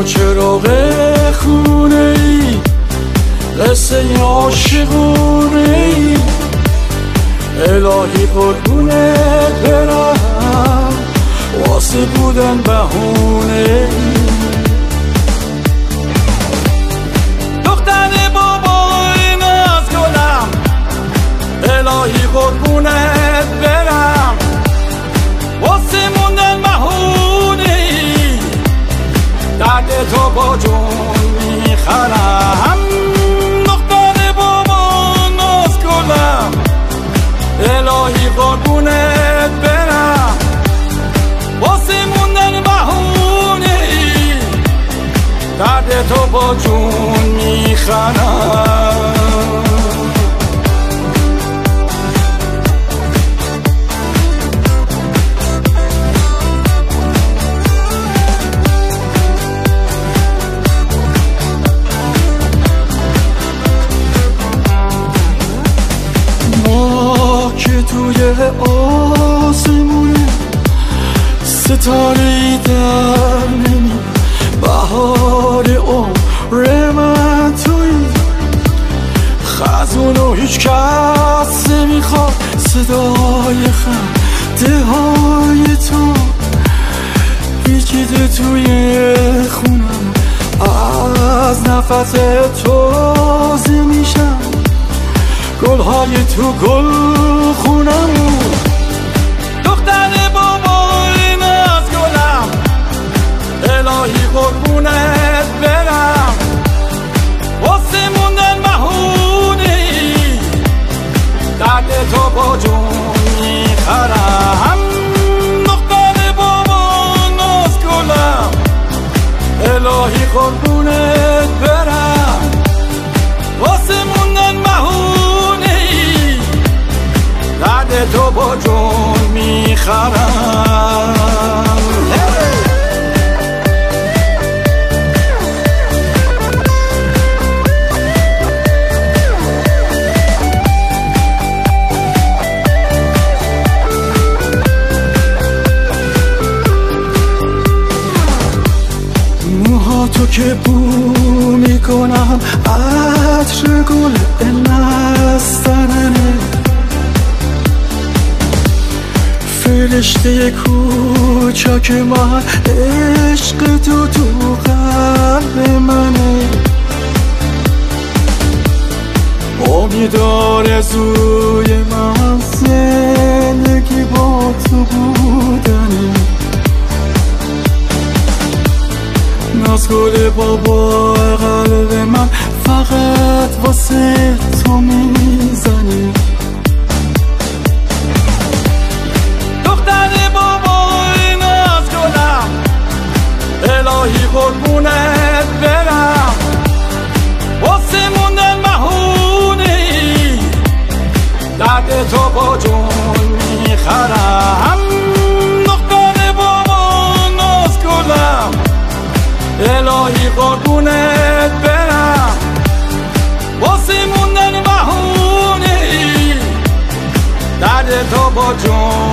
چراغ خونه ای، قصه عاشقونه ای. الهی قربونت برم، واسه بودن بهونه ای. دختر بابای ناز گلم، الهی قربونت برم، واسه موندن بهونه ای. درد تو با جون میخرم. دختر بابای ناز گلم، الهی قربونت برم، واسه موندن بهونه ای. درد تو با جون میخرم. ما که توی آسمونه ستاره‌ای در نمی، بهار عمر من توی خزونو هیچ کس نمیخواد. صدای خنده های تو پیچیده توی خونم، از نفس تو تازه میشم گلهای تو گل خونم. دختر بابای ناز گلم، الهی قربونت برم، واسه موندن بهونه ای. درد تو با جون میخرم. دختر بابای ناز گلم، الهی قربونت برم، واسه موندن بهونه ای. درد تو با جون میخرم. موهاتو که بو میکنم، عطر گل نسترنه. فرشته کوچک من، عشق تو تو قلب منه. امید آرزوی من زندگی با تو بودنه. ناز گل بابا قلب من فقط واسه تو میزنه. دختر بابای ناز گلم، الهی قربونت برم، واسه موندن بهونه ای. درد تو با جون میخرم. دختر بابای ناز گلم، الهی قربونت برم، واسه موندن بهونه ای. درد تو با جون